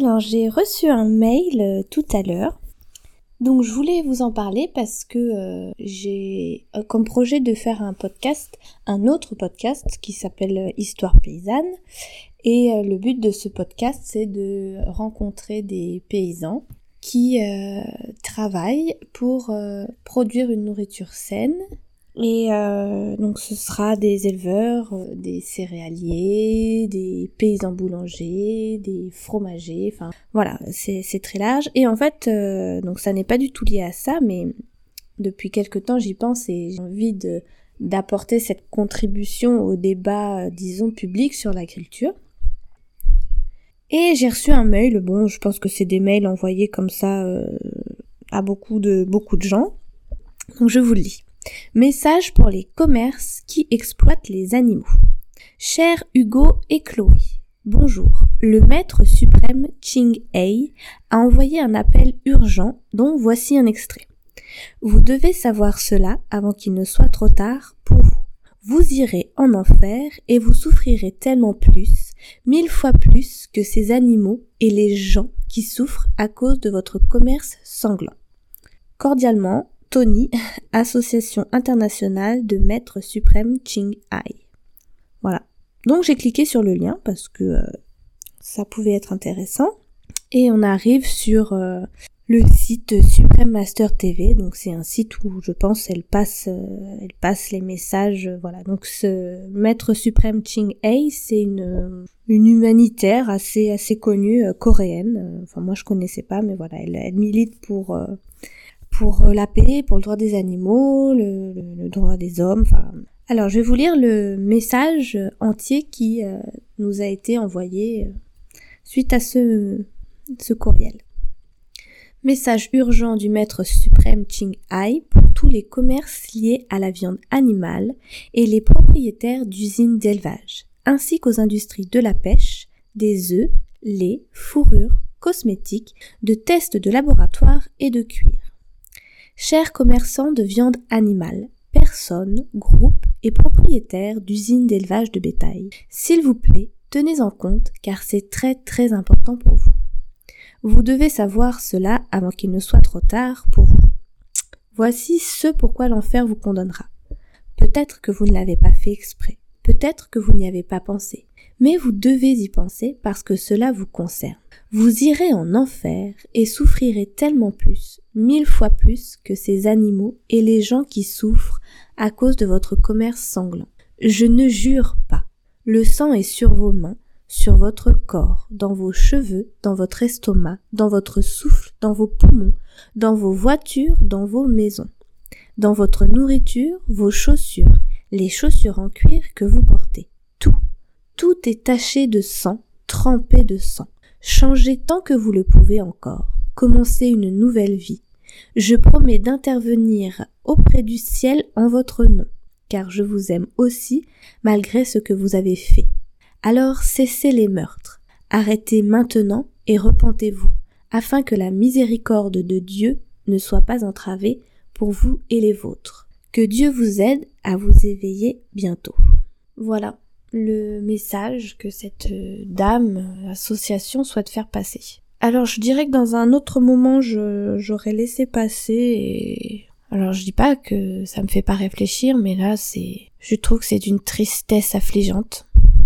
Alors, j'ai reçu un mail tout à l'heure. Donc, je voulais vous en parler parce que j'ai comme projet de faire un autre podcast qui s'appelle Histoire paysanne. Et le but de ce podcast, c'est de rencontrer des paysans qui travaillent pour produire une nourriture saine. Et donc ce sera des éleveurs, des céréaliers, des paysans boulangers, des fromagers, enfin voilà, c'est très large. Et en fait, donc ça n'est pas du tout lié à ça, mais depuis quelque temps j'y pense et j'ai envie d'apporter cette contribution au débat, disons, public sur l'agriculture. Et j'ai reçu un mail, bon je pense que c'est des mails envoyés comme ça à beaucoup de gens, donc je vous le lis. Message pour les commerces qui exploitent les animaux. Cher Hugo et Chloé, bonjour. Le maître suprême Ching-Hei a envoyé un appel urgent dont voici un extrait. Vous devez savoir cela avant qu'il ne soit trop tard pour vous. Vous irez en enfer et vous souffrirez tellement plus, 1000 fois plus que ces animaux et les gens qui souffrent à cause de votre commerce sanglant. Cordialement, Tony, Association internationale de maîtres suprêmes Ching-Hei. Voilà. Donc j'ai cliqué sur le lien parce que ça pouvait être intéressant. Et on arrive sur le site Supreme Master TV. Donc c'est un site où je pense elle passe les messages. Voilà. Donc ce maître suprême Ching-Hei, c'est une humanitaire assez connue, coréenne. Enfin moi je connaissais pas, mais voilà, elle milite pour la paix, pour le droit des animaux, le droit des hommes, enfin... Alors, je vais vous lire le message entier qui nous a été envoyé suite à ce courriel. Message urgent du maître suprême Ching-Hei pour tous les commerces liés à la viande animale et les propriétaires d'usines d'élevage, ainsi qu'aux industries de la pêche, des œufs, lait, fourrures, cosmétiques, de tests de laboratoire et de cuir. Chers commerçants de viande animale, personnes, groupes et propriétaires d'usines d'élevage de bétail, s'il vous plaît, tenez en compte car c'est très très important pour vous. Vous devez savoir cela avant qu'il ne soit trop tard pour vous. Voici ce pourquoi l'enfer vous condamnera. Peut-être que vous ne l'avez pas fait exprès, peut-être que vous n'y avez pas pensé, mais vous devez y penser parce que cela vous concerne. Vous irez en enfer et souffrirez tellement plus, 1000 fois plus que ces animaux et les gens qui souffrent à cause de votre commerce sanglant. Je ne jure pas. Le sang est sur vos mains, sur votre corps, dans vos cheveux, dans votre estomac, dans votre souffle, dans vos poumons, dans vos voitures, dans vos maisons, dans votre nourriture, vos chaussures, les chaussures en cuir que vous portez. Tout est taché de sang, trempé de sang. Changez tant que vous le pouvez encore. Commencez une nouvelle vie. Je promets d'intervenir auprès du ciel en votre nom, car je vous aime aussi, malgré ce que vous avez fait. Alors cessez les meurtres. Arrêtez maintenant et repentez-vous, afin que la miséricorde de Dieu ne soit pas entravée pour vous et les vôtres. Que Dieu vous aide à vous éveiller bientôt. Voilà le message que cette association souhaite faire passer. Alors je dirais que dans un autre moment j'aurais laissé passer et... Alors je dis pas que ça me fait pas réfléchir, mais là je trouve que c'est d'une tristesse affligeante.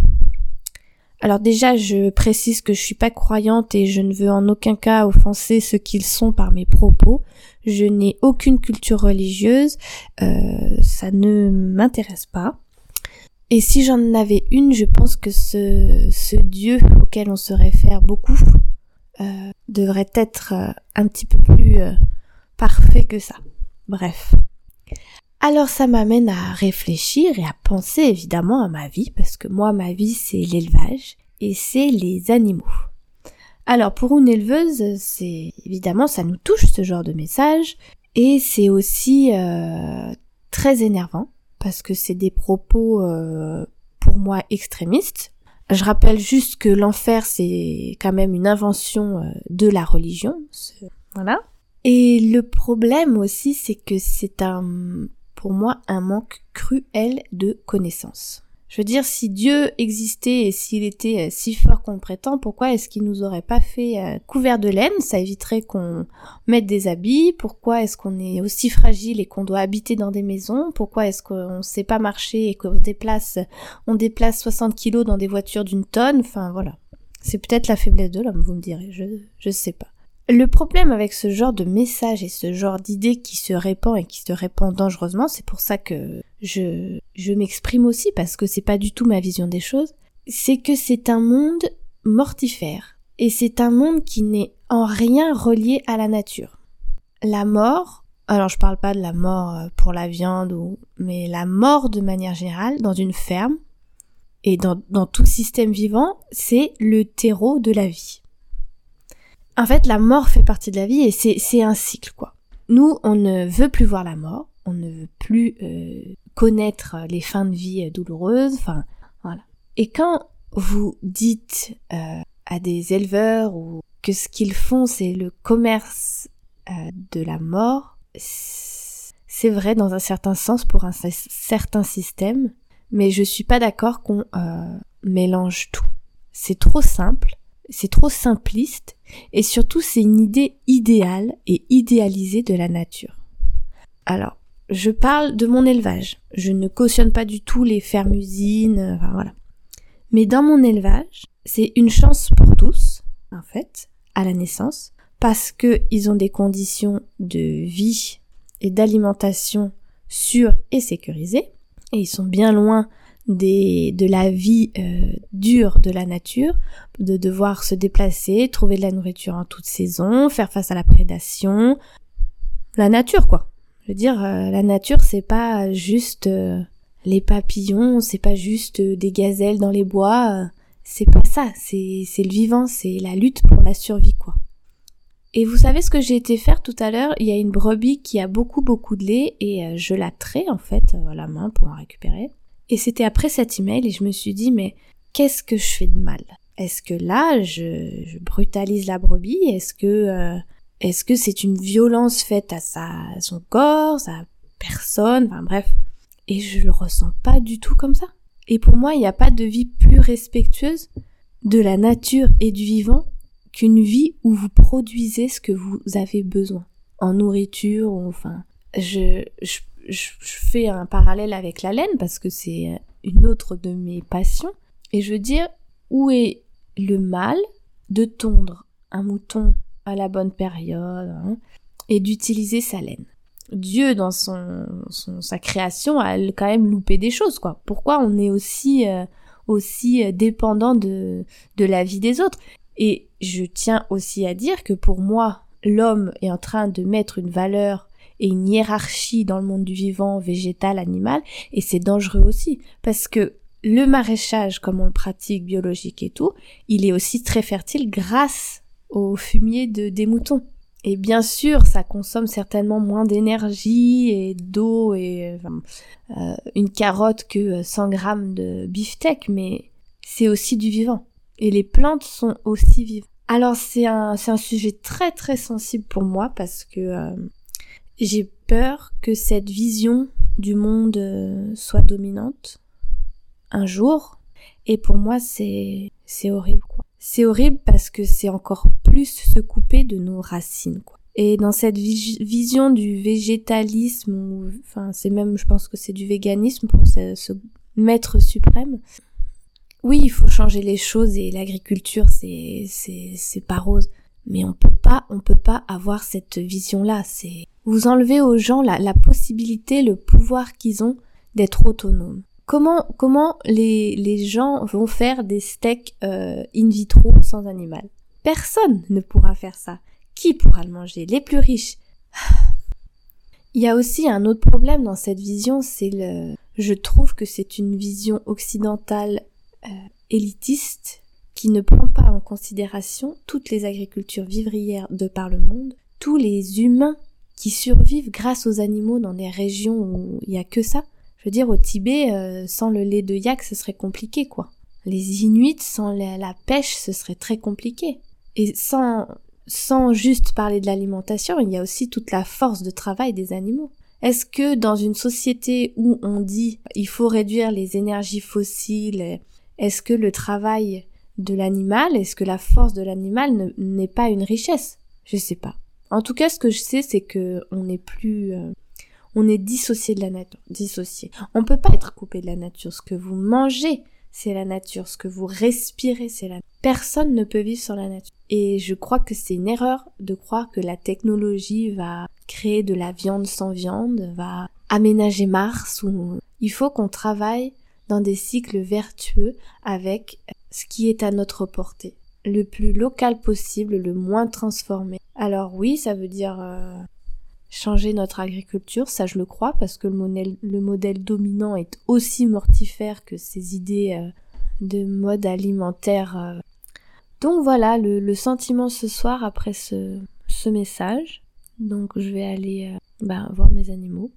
Alors déjà je précise que je suis pas croyante et je ne veux en aucun cas offenser ceux qu'ils sont par mes propos. Je n'ai aucune culture religieuse, ça ne m'intéresse pas. Et si j'en avais une, je pense que ce Dieu auquel on se réfère beaucoup devrait être un petit peu plus parfait que ça. Bref. Alors ça m'amène à réfléchir et à penser évidemment à ma vie, parce que moi ma vie c'est l'élevage et c'est les animaux. Alors pour une éleveuse, c'est évidemment ça nous touche ce genre de message et c'est aussi très énervant. Parce que c'est des propos pour moi extrémistes. Je rappelle juste que l'enfer c'est quand même une invention de la religion. Voilà. Et le problème aussi c'est que c'est pour moi un manque cruel de connaissances. Je veux dire, si Dieu existait et s'il était si fort qu'on le prétend, pourquoi est-ce qu'il nous aurait pas fait couverts de laine? Ça éviterait qu'on mette des habits. Pourquoi est-ce qu'on est aussi fragile et qu'on doit habiter dans des maisons? Pourquoi est-ce qu'on sait pas marcher et qu'on déplace 60 kilos dans des voitures d'une tonne? Enfin, voilà. C'est peut-être la faiblesse de l'homme, vous me direz. Je sais pas. Le problème avec ce genre de message et ce genre d'idée qui se répand et qui se répand dangereusement, c'est pour ça que je m'exprime aussi, parce que c'est pas du tout ma vision des choses, c'est que c'est un monde mortifère. Et c'est un monde qui n'est en rien relié à la nature. La mort, alors je parle pas de la mort pour la viande, mais la mort de manière générale, dans une ferme, et dans tout système vivant, c'est le terreau de la vie. En fait, la mort fait partie de la vie et c'est un cycle, quoi. Nous, on ne veut plus voir la mort, on ne veut plus connaître les fins de vie douloureuses, enfin, voilà. Et quand vous dites à des éleveurs ou que ce qu'ils font, c'est le commerce de la mort, c'est vrai dans un certain sens pour un certain système, mais je suis pas d'accord qu'on mélange tout. C'est trop simple. C'est trop simpliste et surtout c'est une idée idéale et idéalisée de la nature. Alors, je parle de mon élevage. Je ne cautionne pas du tout les fermes-usines, enfin voilà. Mais dans mon élevage, c'est une chance pour tous, en fait, à la naissance, parce que ils ont des conditions de vie et d'alimentation sûres et sécurisées, et ils sont bien loin de la vie dure de la nature, de devoir se déplacer, trouver de la nourriture en toute saison, faire face à la prédation. La nature, quoi. Je veux dire, la nature, c'est pas juste les papillons, c'est pas juste des gazelles dans les bois, c'est pas ça, c'est le vivant, c'est la lutte pour la survie, quoi. Et vous savez ce que j'ai été faire tout à l'heure? Il y a une brebis qui a beaucoup de lait et je la trais, en fait, à la main pour en récupérer. Et c'était après cet email et je me suis dit, mais qu'est-ce que je fais de mal? Est-ce que là, je brutalise la brebis? Est-ce que c'est une violence faite à son corps, sa personne, enfin bref. Et je le ressens pas du tout comme ça. Et pour moi, il n'y a pas de vie plus respectueuse de la nature et du vivant qu'une vie où vous produisez ce que vous avez besoin. En nourriture, ou enfin, je fais un parallèle avec la laine parce que c'est une autre de mes passions. Et je veux dire, où est le mal de tondre un mouton à la bonne période et d'utiliser sa laine? Dieu, dans sa création, a quand même loupé des choses, quoi. Pourquoi on est aussi dépendant de la vie des autres? Et je tiens aussi à dire que pour moi, l'homme est en train de mettre une valeur et une hiérarchie dans le monde du vivant, végétal, animal, et c'est dangereux aussi, parce que le maraîchage, comme on le pratique, biologique et tout, il est aussi très fertile grâce au fumier des moutons. Et bien sûr, ça consomme certainement moins d'énergie et d'eau et une carotte que 100 grammes de beefsteak, mais c'est aussi du vivant. Et les plantes sont aussi vivantes. Alors c'est un sujet très très sensible pour moi parce que j'ai peur que cette vision du monde soit dominante un jour. Et pour moi, c'est horrible, quoi. C'est horrible parce que c'est encore plus se couper de nos racines, quoi. Et dans cette vision du végétalisme, enfin c'est même, je pense que c'est du véganisme pour ce maître suprême. Oui, il faut changer les choses et l'agriculture, c'est pas rose. Mais on peut pas avoir cette vision-là. C'est vous enlevez aux gens la possibilité, le pouvoir qu'ils ont d'être autonomes. Comment les gens vont faire des steaks in vitro sans animal? Personne ne pourra faire ça. Qui pourra le manger? Les plus riches. Il y a aussi un autre problème dans cette vision, je trouve que c'est une vision occidentale élitiste qui ne prend pas en considération toutes les agricultures vivrières de par le monde, tous les humains qui survivent grâce aux animaux dans des régions où il y a que ça. Je veux dire, au Tibet, sans le lait de yak, ce serait compliqué, quoi. Les Inuits, sans la pêche, ce serait très compliqué. Et sans juste parler de l'alimentation, il y a aussi toute la force de travail des animaux. Est-ce que dans une société où on dit il faut réduire les énergies fossiles, est-ce que le travail de l'animal, est-ce que la force de l'animal n'est pas une richesse? Je sais pas. En tout cas, ce que je sais, c'est que on n'est plus, on est dissocié de la nature, dissocié. On peut pas être coupé de la nature. Ce que vous mangez, c'est la nature. Ce que vous respirez, c'est la nature. Personne ne peut vivre sans la nature. Et je crois que c'est une erreur de croire que la technologie va créer de la viande sans viande, va aménager Mars ou... Il faut qu'on travaille dans des cycles vertueux avec ce qui est à notre portée. Le plus local possible, le moins transformé. Alors oui, ça veut dire changer notre agriculture, ça je le crois, parce que le modèle dominant est aussi mortifère que ces idées de mode alimentaire. Donc voilà, le sentiment ce soir après ce message. Donc je vais aller voir mes animaux.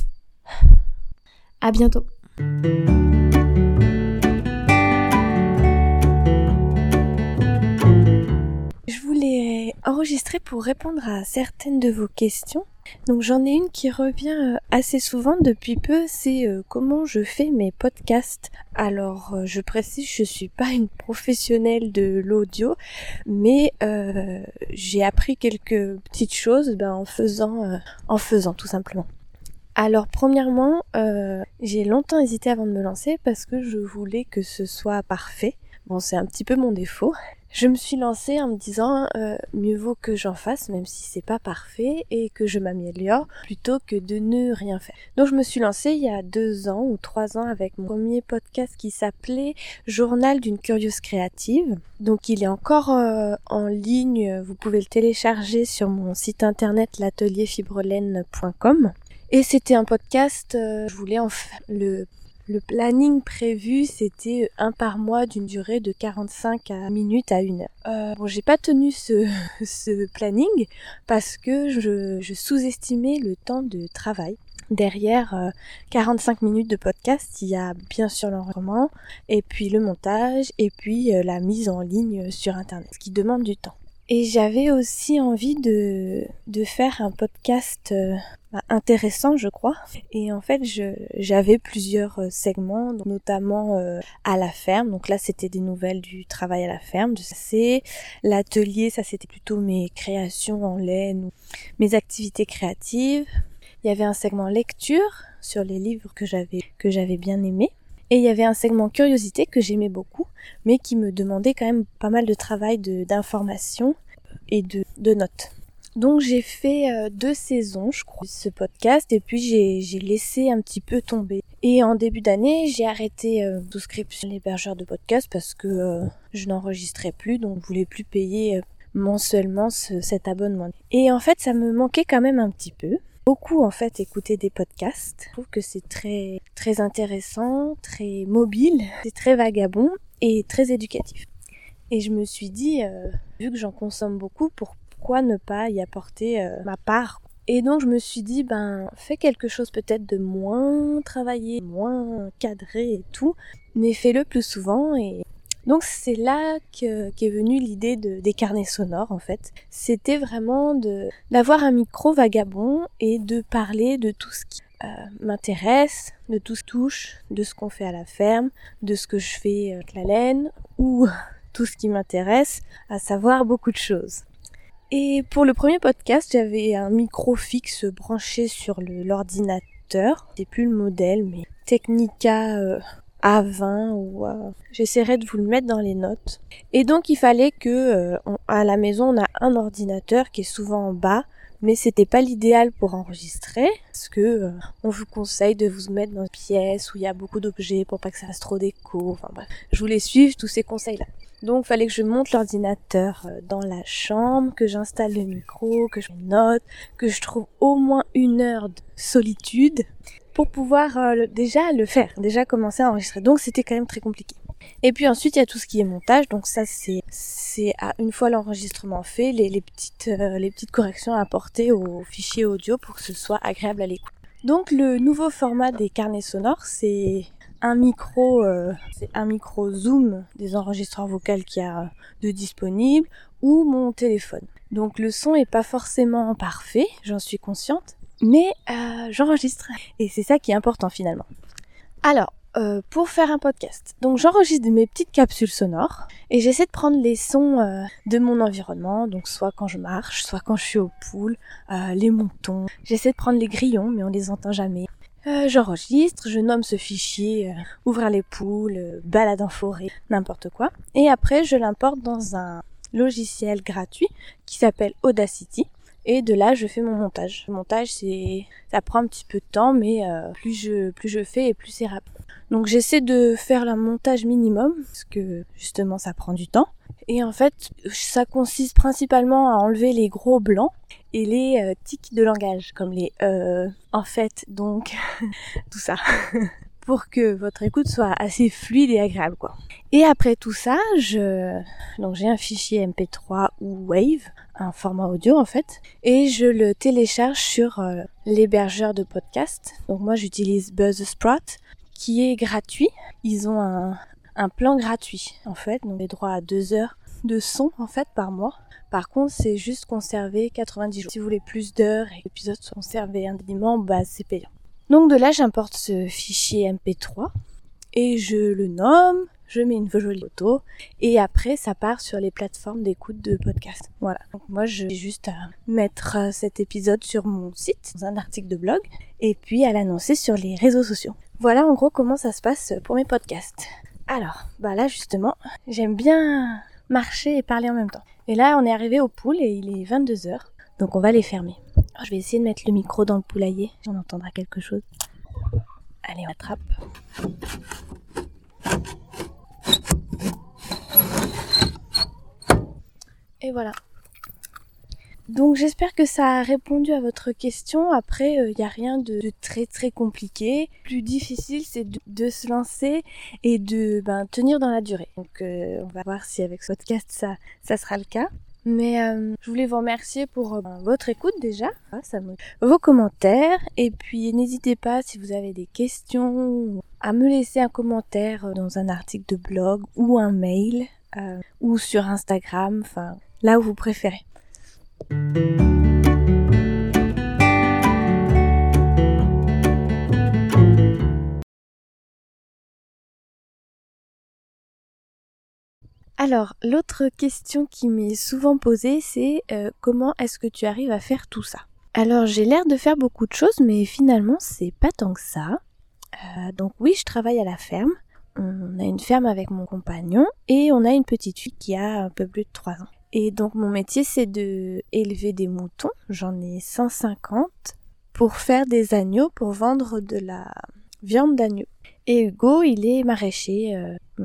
À bientôt. Je voulais enregistrer pour répondre à certaines de vos questions. Donc j'en ai une qui revient assez souvent depuis peu, c'est comment je fais mes podcasts. Alors je précise, je suis pas une professionnelle de l'audio, mais j'ai appris quelques petites choses en faisant tout simplement. Alors premièrement, j'ai longtemps hésité avant de me lancer parce que je voulais que ce soit parfait. Bon, c'est un petit peu mon défaut. Je me suis lancée en me disant mieux vaut que j'en fasse même si c'est pas parfait et que je m'améliore plutôt que de ne rien faire. Donc je me suis lancée il y a 2 ans ou 3 ans avec mon premier podcast qui s'appelait Journal d'une curieuse créative. Donc il est encore en ligne, vous pouvez le télécharger sur mon site internet l'atelierfibrelaine.com. Et c'était un podcast, je voulais en faire le planning prévu, c'était 1 par mois d'une durée de 45 minutes à 1 heure. Bon, j'ai pas tenu ce planning parce que je sous-estimais le temps de travail. Derrière 45 minutes de podcast, il y a bien sûr l'enregistrement, et puis le montage, et puis la mise en ligne sur internet, ce qui demande du temps. Et j'avais aussi envie de faire un podcast intéressant, je crois. Et en fait, j'avais plusieurs segments, notamment à la ferme. Donc là, c'était des nouvelles du travail à la ferme. C'est l'atelier, ça c'était plutôt mes créations en laine, mes activités créatives. Il y avait un segment lecture sur les livres que j'avais bien aimés. Et il y avait un segment curiosité que j'aimais beaucoup, mais qui me demandait quand même pas mal de travail d'information et de notes. Donc j'ai fait 2 saisons, je crois, de ce podcast, et puis j'ai laissé un petit peu tomber. Et en début d'année, j'ai arrêté souscription à l'hébergeur de podcast parce que je n'enregistrais plus, donc je voulais plus payer mensuellement cet abonnement. Et en fait, ça me manquait quand même un petit peu. Beaucoup en fait écouter des podcasts. Je trouve que c'est très très intéressant, très mobile, c'est très vagabond et très éducatif. Et je me suis dit, vu que j'en consomme beaucoup, pourquoi ne pas y apporter ma part? Et donc je me suis dit, fais quelque chose peut-être de moins travaillé, moins cadré et tout, mais fais-le plus souvent. Et donc c'est là qu'est venue l'idée des carnets sonores en fait. C'était vraiment d'avoir un micro vagabond et de parler de tout ce qui m'intéresse, de tout ce qui touche, de ce qu'on fait à la ferme, de ce que je fais avec la laine ou tout ce qui m'intéresse, à savoir beaucoup de choses. Et pour le premier podcast, j'avais un micro fixe branché sur l'ordinateur. C'est plus le modèle, mais Technica A20 ou j'essaierai de vous le mettre dans les notes. Et donc il fallait que à la maison on a un ordinateur qui est souvent en bas, mais c'était pas l'idéal pour enregistrer parce que on vous conseille de vous mettre dans une pièce où il y a beaucoup d'objets pour pas que ça fasse trop d'écho. Enfin bref, je voulais suivre tous ces conseils-là. Donc il fallait que je monte l'ordinateur dans la chambre, que j'installe le micro, que je note, que je trouve au moins 1 heure de solitude pour pouvoir déjà commencer à enregistrer. Donc c'était quand même très compliqué. Et puis ensuite il y a tout ce qui est montage, donc ça c'est à une fois l'enregistrement fait, les petites corrections à apporter au fichier audio pour que ce soit agréable à l'écoute. Donc le nouveau format des carnets sonores, c'est un micro Zoom des enregistreurs vocaux qu'il y a de disponible ou mon téléphone. Donc le son est pas forcément parfait, j'en suis consciente, mais j'enregistre. Et c'est ça qui est important finalement. Alors, pour faire un podcast, donc j'enregistre mes petites capsules sonores et j'essaie de prendre les sons de mon environnement, donc soit quand je marche, soit quand je suis au pool, les moutons. J'essaie de prendre les grillons, mais on les entend jamais. J'enregistre, je nomme ce fichier ouvrir les poules, balade en forêt, n'importe quoi. Et après, je l'importe dans un logiciel gratuit qui s'appelle Audacity. Et de là, je fais mon montage. Le montage, ça prend un petit peu de temps, mais plus je fais et plus c'est rapide. Donc j'essaie de faire le montage minimum, parce que justement ça prend du temps. Et en fait, ça consiste principalement à enlever les gros blancs et les tics de langage, comme les en fait, donc, tout ça. Pour que votre écoute soit assez fluide et agréable, quoi. Et après tout ça, donc j'ai un fichier MP3 ou Wave, un format audio en fait, et je le télécharge sur l'hébergeur de podcast. Donc moi j'utilise Buzzsprout, qui est gratuit. Ils ont un plan gratuit en fait, donc les droits à 2 heures de son en fait par mois. Par contre, c'est juste conservé 90 jours. Si vous voulez plus d'heures et que l'épisode soit conservé indéfiniment, c'est payant. Donc de là, j'importe ce fichier MP3 et je le nomme, je mets une jolie photo et après ça part sur les plateformes d'écoute de podcast. Voilà. Donc moi, j'ai juste à mettre cet épisode sur mon site, dans un article de blog, et puis à l'annoncer sur les réseaux sociaux. Voilà en gros comment ça se passe pour mes podcasts. Alors, là justement, j'aime bien marcher et parler en même temps. Et là, on est arrivé au pool et il est 22h, donc on va les fermer. Alors, je vais essayer de mettre le micro dans le poulailler, on entendra quelque chose. Allez, on attrape. Et voilà. Donc j'espère que ça a répondu à votre question. Après, il n'y a rien de très très compliqué. Le plus difficile, c'est de se lancer et de tenir dans la durée. Donc on va voir si avec ce podcast ça sera le cas. Mais je voulais vous remercier pour votre écoute déjà, vos commentaires, et puis n'hésitez pas si vous avez des questions à me laisser un commentaire dans un article de blog ou un mail ou sur Instagram, enfin là où vous préférez. Alors, l'autre question qui m'est souvent posée, c'est comment est-ce que tu arrives à faire tout ça ? Alors, j'ai l'air de faire beaucoup de choses, mais finalement, c'est pas tant que ça. Donc oui, je travaille à la ferme. On a une ferme avec mon compagnon et on a une petite fille qui a un peu plus de 3 ans. Et donc mon métier, c'est de élever des moutons. J'en ai 150 pour faire des agneaux, pour vendre de la viande d'agneau. Et Hugo, il est maraîcher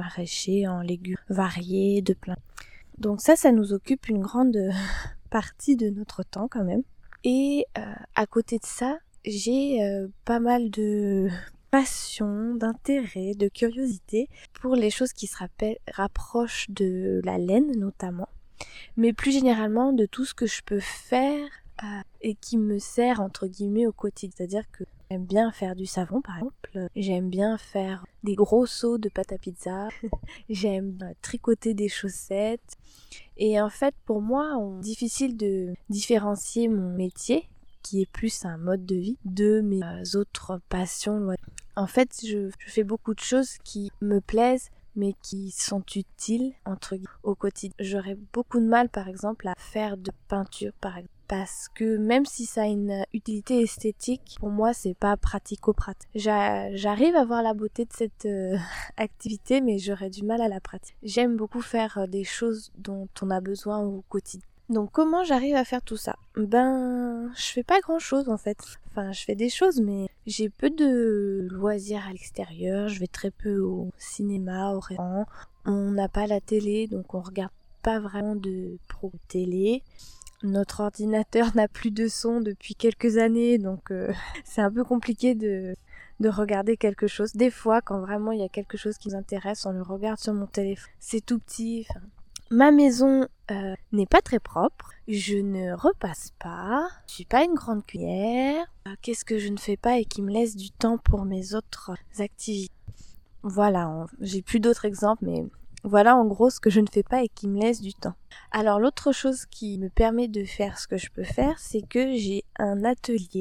en légumes variés, de plein. Donc ça nous occupe une grande partie de notre temps quand même. Et à côté de ça, j'ai pas mal de passion, d'intérêt, de curiosité pour les choses qui se rapprochent de la laine notamment. Mais plus généralement de tout ce que je peux faire et qui me sert entre guillemets au quotidien. C'est-à-dire que j'aime bien faire du savon par exemple, j'aime bien faire des gros seaux de pâte à pizza, j'aime tricoter des chaussettes. Et en fait pour moi, difficile de différencier mon métier, qui est plus un mode de vie, de mes autres passions. En fait, je fais beaucoup de choses qui me plaisent, mais qui sont utiles entre guillemets au quotidien. J'aurais beaucoup de mal par exemple à faire de peinture par exemple, parce que même si ça a une utilité esthétique, pour moi c'est pas pratico-pratique. J'arrive à voir la beauté de cette activité, mais j'aurais du mal à la pratiquer. J'aime beaucoup faire des choses dont on a besoin au quotidien. Donc comment j'arrive à faire tout ça ? Je fais pas grand chose en fait. Enfin, je fais des choses, mais j'ai peu de loisirs à l'extérieur. Je vais très peu au cinéma, au restaurant. On n'a pas la télé, donc on regarde pas vraiment de télé. Notre ordinateur n'a plus de son depuis quelques années, donc c'est un peu compliqué de regarder quelque chose. Des fois, quand vraiment il y a quelque chose qui nous intéresse, on le regarde sur mon téléphone. C'est tout petit. Ma maison n'est pas très propre. Je ne repasse pas. Je suis pas une grande cuillère. Qu'est-ce que je ne fais pas et qui me laisse du temps pour mes autres activités ? Voilà, j'ai plus d'autres exemples, mais voilà en gros ce que je ne fais pas et qui me laisse du temps. Alors l'autre chose qui me permet de faire ce que je peux faire, c'est que j'ai un atelier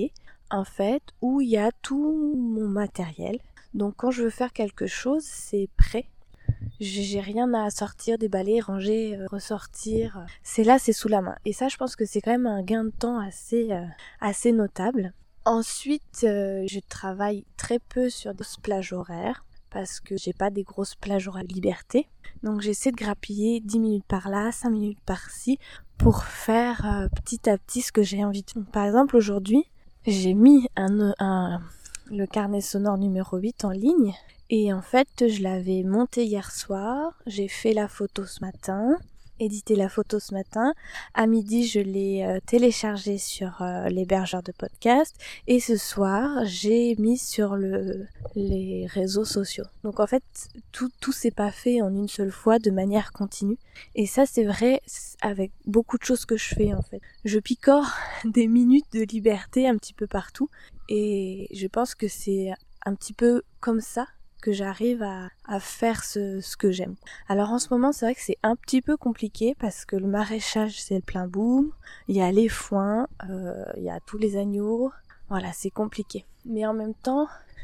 en fait, où il y a tout mon matériel. Donc quand je veux faire quelque chose, c'est prêt. J'ai rien à sortir, déballer, ranger, ressortir. C'est là, c'est sous la main. Et ça, je pense que c'est quand même un gain de temps assez notable. Ensuite, je travaille très peu sur des plages horaires parce que j'ai pas des grosses plages horaires de liberté. Donc j'essaie de grappiller 10 minutes par là, 5 minutes par-ci pour faire petit à petit ce que j'ai envie de faire. Par exemple, aujourd'hui, j'ai mis le carnet sonore numéro 8 en ligne. Et en fait, je l'avais monté hier soir, j'ai fait la photo ce matin, édité la photo ce matin. À midi, je l'ai téléchargé sur l'hébergeur de podcast. Et ce soir, j'ai mis sur les réseaux sociaux. Donc en fait, tout s'est pas fait en une seule fois de manière continue. Et ça, c'est vrai avec beaucoup de choses que je fais en fait. Je picore des minutes de liberté un petit peu partout. Et je pense que c'est un petit peu comme ça que j'arrive à faire ce que j'aime. Alors en ce moment, c'est vrai que c'est un petit peu compliqué parce que le maraîchage, c'est le plein boom. Il y a les foins, il y a tous les agneaux. Voilà, c'est compliqué. Mais en même temps,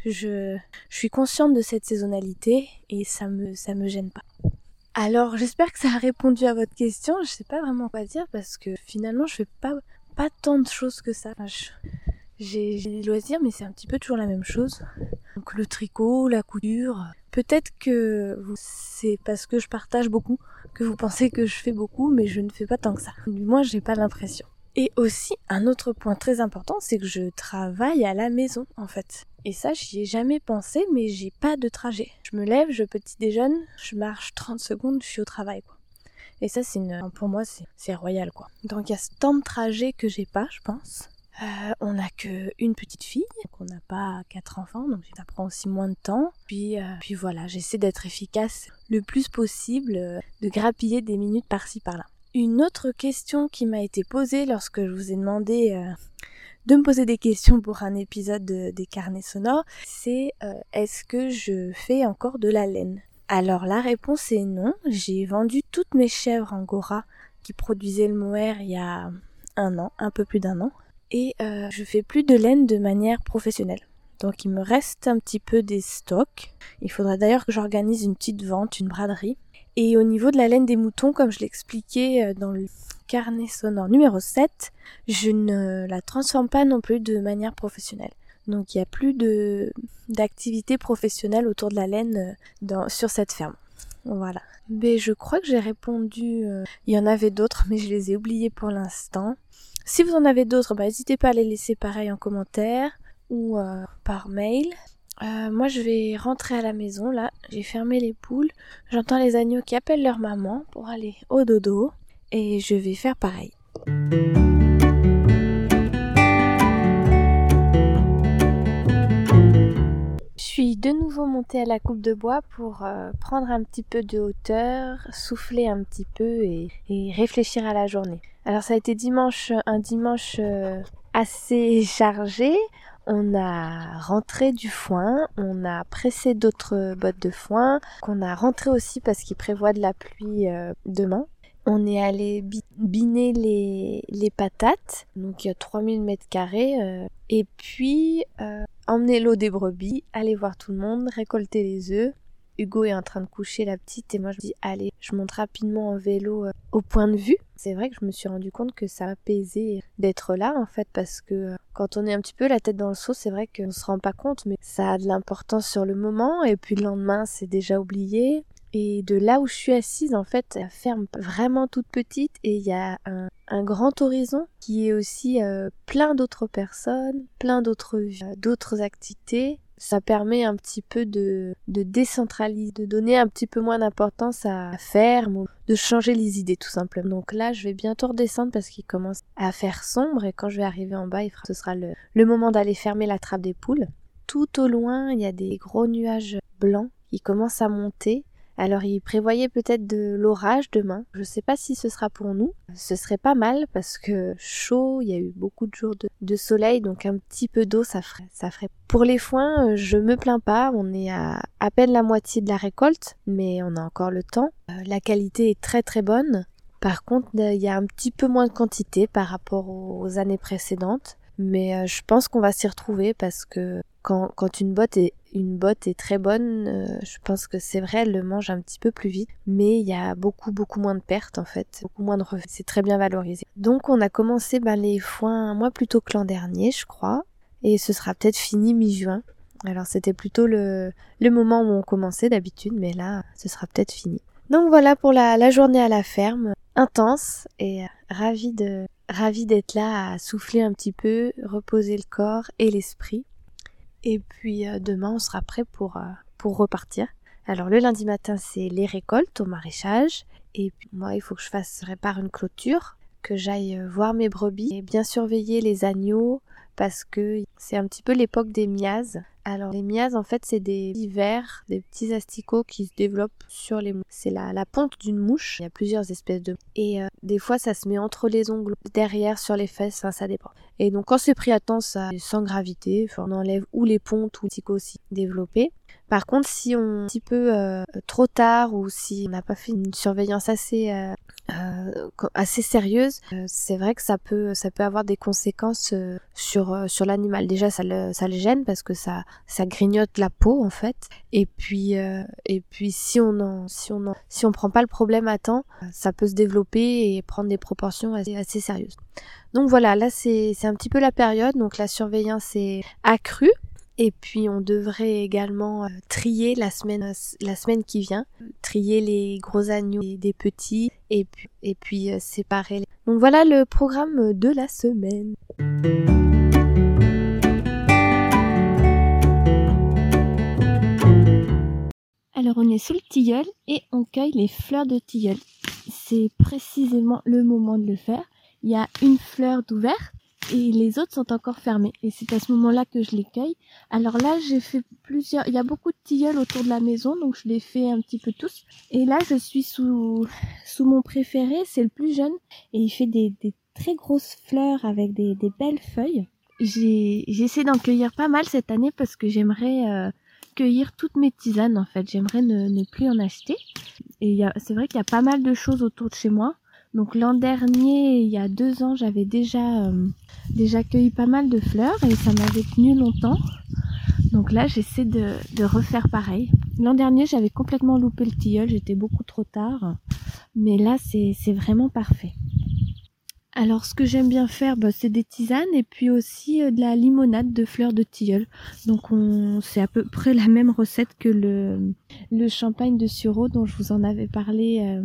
je suis consciente de cette saisonnalité et ça me gêne pas. Alors j'espère que ça a répondu à votre question. Je sais pas vraiment quoi dire parce que finalement, je fais pas tant de choses que ça. Enfin, j'ai des loisirs, mais c'est un petit peu toujours la même chose. Donc le tricot, la couture. Peut-être que c'est parce que je partage beaucoup que vous pensez que je fais beaucoup, mais je ne fais pas tant que ça. Du moins, j'ai pas l'impression. Et aussi, un autre point très important, c'est que je travaille à la maison, en fait. Et ça, j'y ai jamais pensé, mais j'ai pas de trajet. Je me lève, je petit déjeune, je marche 30 secondes, je suis au travail, quoi. Et ça, pour moi, c'est royal, quoi. Donc il y a ce temps de trajet que j'ai pas, je pense. On n'a qu'une petite fille, donc on n'a pas 4 enfants, donc ça prend aussi moins de temps. Puis voilà, j'essaie d'être efficace le plus possible, de grappiller des minutes par-ci par-là. Une autre question qui m'a été posée lorsque je vous ai demandé de me poser des questions pour un épisode des carnets sonores, c'est est-ce que je fais encore de la laine ? Alors la réponse est non, j'ai vendu toutes mes chèvres angora qui produisaient le mohair il y a un peu plus d'1 an. Et je fais plus de laine de manière professionnelle. Donc il me reste un petit peu des stocks. Il faudra d'ailleurs que j'organise une petite vente, une braderie. Et au niveau de la laine des moutons, comme je l'expliquais dans le carnet sonore numéro 7, je ne la transforme pas non plus de manière professionnelle. Donc il n'y a plus d'activité professionnelle autour de la laine sur cette ferme. Voilà. Mais je crois que j'ai répondu. Il y en avait d'autres, mais je les ai oubliées pour l'instant. Si vous en avez d'autres, n'hésitez pas à les laisser pareil en commentaire ou par mail. Moi, je vais rentrer à la maison, là. J'ai fermé les poules. J'entends les agneaux qui appellent leur maman pour aller au dodo. Et je vais faire pareil. Je suis de nouveau montée à la coupe de bois pour prendre un petit peu de hauteur, souffler un petit peu et réfléchir à la journée. Alors ça a été un dimanche assez chargé. On a rentré du foin, on a pressé d'autres bottes de foin, qu'on a rentré aussi parce qu'il prévoit de la pluie demain. On est allé biner les patates, donc il y a 3000 m², et puis emmener l'eau des brebis, aller voir tout le monde, récolter les œufs. Hugo est en train de coucher la petite et moi je me dis allez, je monte rapidement en vélo au point de vue. C'est vrai que je me suis rendu compte que ça m'apaisait d'être là en fait parce que quand on est un petit peu la tête dans le seau, c'est vrai qu'on se rend pas compte mais ça a de l'importance sur le moment et puis le lendemain c'est déjà oublié. Et de là où je suis assise, en fait, la ferme vraiment toute petite et il y a un grand horizon qui est aussi plein d'autres personnes, plein d'autres activités. Ça permet un petit peu de décentraliser, de donner un petit peu moins d'importance à la ferme, ou de changer les idées tout simplement. Donc là, je vais bientôt redescendre parce qu'il commence à faire sombre et quand je vais arriver en bas, ce sera le moment d'aller fermer la trappe des poules. Tout au loin, il y a des gros nuages blancs qui commencent à monter. Alors il prévoyait peut-être de l'orage demain. Je sais pas si ce sera pour nous. Ce serait pas mal parce que chaud, il y a eu beaucoup de jours de soleil, donc un petit peu d'eau ça ferait. Pour les foins, je me plains pas, on est à peine la moitié de la récolte, mais on a encore le temps. La qualité est très très bonne. Par contre, il y a un petit peu moins de quantité par rapport aux années précédentes. Mais je pense qu'on va s'y retrouver parce que quand une botte est très bonne, je pense que c'est vrai, elle le mange un petit peu plus vite, mais il y a beaucoup moins de pertes en fait, beaucoup moins de revenus. C'est très bien valorisé. Donc on a commencé les foins un mois plus tôt que l'an dernier, je crois, et ce sera peut-être fini mi-juin. Alors c'était plutôt le moment où on commençait d'habitude, mais là ce sera peut-être fini. Donc voilà pour la journée à la ferme, intense et ravie d'être là à souffler un petit peu, reposer le corps et l'esprit. Et puis demain on sera prêt pour repartir. Alors le lundi matin c'est les récoltes au maraîchage, et puis moi il faut que je répare une clôture, que j'aille voir mes brebis et bien surveiller les agneaux parce que c'est un petit peu l'époque des miasmes. Alors les miasmes en fait c'est des petits vers, des petits asticots qui se développent sur les mouches. C'est la ponte d'une mouche, il y a plusieurs espèces de mouches. Et des fois ça se met entre les ongles, derrière, sur les fesses, ça dépend. Et donc quand c'est pris à temps, ça sans gravité, on enlève ou les pontes ou les asticots aussi développés. Par contre si on un petit peu trop tard ou si on n'a pas fait une surveillance assez sérieuse, c'est vrai que ça peut avoir des conséquences sur l'animal. Déjà ça le gêne parce que ça grignote la peau en fait, et puis si on prend pas le problème à temps, ça peut se développer et prendre des proportions assez sérieuses. Donc voilà, là c'est un petit peu la période, donc la surveillance est accrue. Et puis on devrait également trier la semaine qui vient, trier les gros agneaux des petits, et puis séparer les... Donc voilà le programme de la semaine. Alors on est sous le tilleul et on cueille les fleurs de tilleul. C'est précisément le moment de le faire. Il y a une fleur d'ouverte et les autres sont encore fermés. Et c'est à ce moment-là que je les cueille. Alors là, j'ai fait il y a beaucoup de tilleuls autour de la maison, donc je les fais un petit peu tous. Et là, je suis sous mon préféré, c'est le plus jeune. Et il fait des très grosses fleurs avec des belles feuilles. J'essaie d'en cueillir pas mal cette année parce que j'aimerais cueillir toutes mes tisanes en fait. J'aimerais ne plus en acheter. Et c'est vrai qu'il y a pas mal de choses autour de chez moi. Donc l'an dernier, il y a 2 ans, j'avais déjà cueilli pas mal de fleurs et ça m'avait tenu longtemps. Donc là, j'essaie de refaire pareil. L'an dernier, j'avais complètement loupé le tilleul, j'étais beaucoup trop tard. Mais là, c'est vraiment parfait. Alors ce que j'aime bien faire, c'est des tisanes et puis aussi de la limonade de fleurs de tilleul. Donc c'est à peu près la même recette que le champagne de sureau dont je vous avais parlé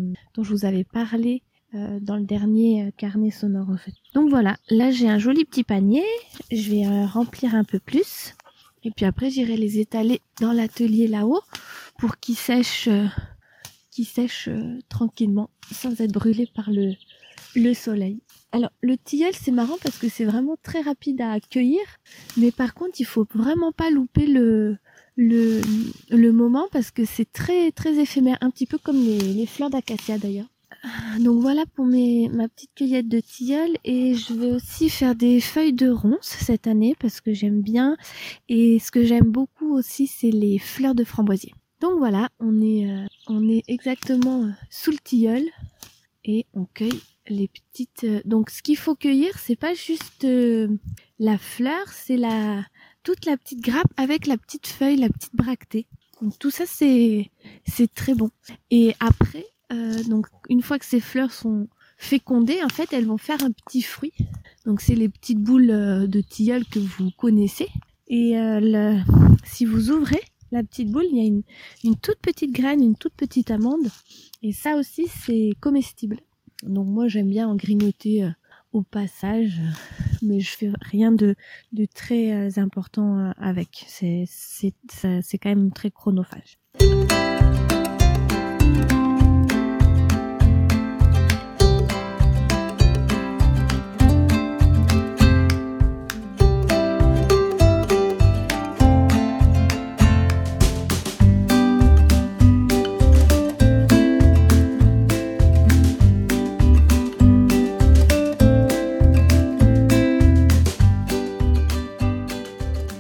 dans le dernier carnet sonore en fait. Donc voilà, là j'ai un joli petit panier, je vais remplir un peu plus et puis après j'irai les étaler dans l'atelier là-haut pour qu'ils sèchent tranquillement sans être brûlés par le soleil. Alors le tilleul c'est marrant parce que c'est vraiment très rapide à cueillir, mais par contre il faut vraiment pas louper le moment parce que c'est très très éphémère, un petit peu comme les fleurs d'acacia d'ailleurs. Donc voilà pour ma petite cueillette de tilleul, et je vais aussi faire des feuilles de ronces cette année parce que j'aime bien, et ce que j'aime beaucoup aussi c'est les fleurs de framboisier. Donc voilà, on est exactement sous le tilleul et on cueille les petites... Donc ce qu'il faut cueillir, c'est pas juste la fleur, c'est toute la petite grappe avec la petite feuille, la petite bractée. Donc tout ça c'est très bon. Et après, donc une fois que ces fleurs sont fécondées, en fait elles vont faire un petit fruit. Donc c'est les petites boules de tilleul que vous connaissez. Et si vous ouvrez la petite boule, il y a une toute petite graine, une toute petite amande. Et ça aussi c'est comestible. Donc moi j'aime bien en grignoter au passage, mais je fais rien de très important avec. C'est quand même très chronophage.